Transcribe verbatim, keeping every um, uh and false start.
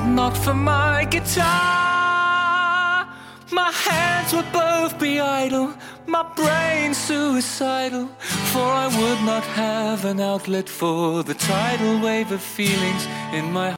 it not for my guitar, my hands would both be idle, my brain suicidal, for I would not have an outlet for the tidal wave of feelings in my